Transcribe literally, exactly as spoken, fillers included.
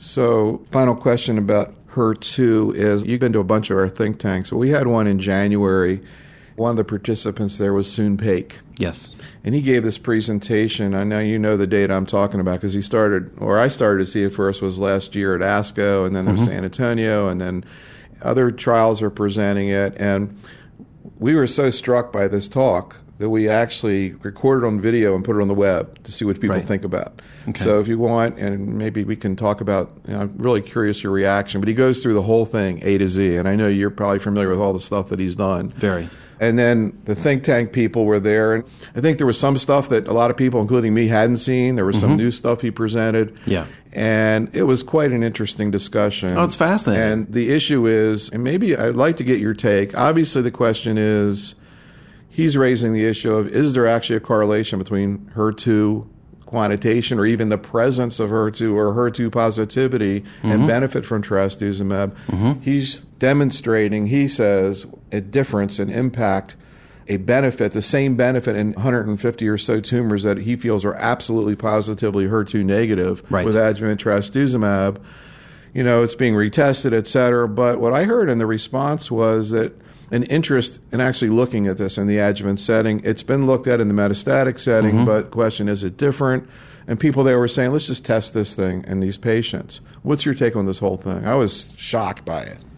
So, final question about H E R two is, you've been to a bunch of our think tanks. We had one in January. One of the participants there was Soon Paik. Yes. And he gave this presentation. I know you know the data I'm talking about because he started, or I started to see it first, was last year at ASCO, and then there's mm-hmm. San Antonio, and then other trials are presenting it. And we were so struck by this talk that we actually recorded on video and put it on the web to see what people right. think about. Okay. So if you want, and maybe we can talk about, you know, I'm really curious your reaction, but he goes through the whole thing A to Z, and I know you're probably familiar with all the stuff that he's done. Very. And then the think tank people were there, and I think there was some stuff that a lot of people, including me, hadn't seen. There was some mm-hmm. new stuff he presented. Yeah. And it was quite an interesting discussion. Oh, it's fascinating. And the issue is, and maybe I'd like to get your take, obviously the question is, he's raising the issue of, is there actually a correlation between H E R two quantitation or even the presence of H E R two or H E R two positivity mm-hmm. and benefit from trastuzumab? Mm-hmm. He's demonstrating, he says, a difference in impact, a benefit, the same benefit in one hundred fifty or so tumors that he feels are absolutely positively H E R two negative right. with adjuvant trastuzumab. You know, it's being retested, et cetera. But what I heard in the response was that an interest in actually looking at this in the adjuvant setting. It's been looked at in the metastatic setting, mm-hmm. but question, is it different? And people there were saying, let's just test this thing in these patients. What's your take on this whole thing? I was shocked by it.